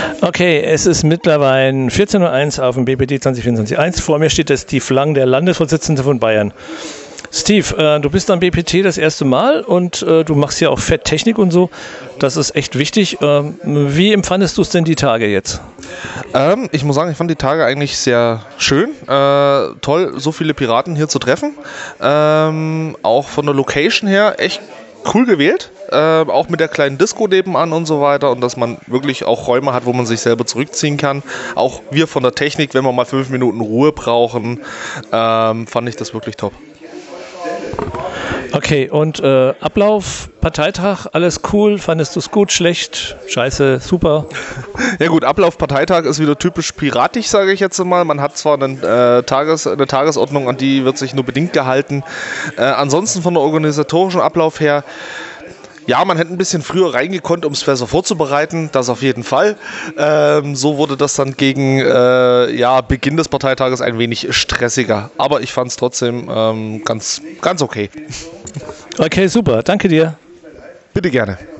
Okay, es ist mittlerweile 14:01 Uhr auf dem BPT 2024-1. Vor mir steht der Steve Lang, der Landesvorsitzende von Bayern. Steve, du bist am BPT das erste Mal und du machst ja auch Fetttechnik und so. Das ist echt wichtig. Wie empfandest du es denn die Tage jetzt? Ich muss sagen, ich fand die Tage eigentlich sehr schön. Toll, so viele Piraten hier zu treffen. Auch von der Location her echt cool gewählt. Auch mit der kleinen Disco nebenan und so weiter. Und dass man wirklich auch Räume hat, wo man sich selber zurückziehen kann. Auch wir von der Technik, wenn wir mal 5 Minuten Ruhe brauchen, fand ich das wirklich top. Okay, und Ablauf, Parteitag, alles cool? Fandest du es gut, schlecht, scheiße, super? Ja gut, Ablauf Parteitag ist wieder typisch piratisch, sage ich jetzt mal. Man hat zwar eine Tagesordnung, an die wird sich nur bedingt gehalten. Ansonsten von der organisatorischen Ablauf her, ja, man hätte ein bisschen früher reingekonnt, um es besser vorzubereiten, das auf jeden Fall. So wurde das dann gegen Beginn des Parteitages ein wenig stressiger. Aber ich fand es trotzdem ganz okay. Okay, super, danke dir. Bitte gerne.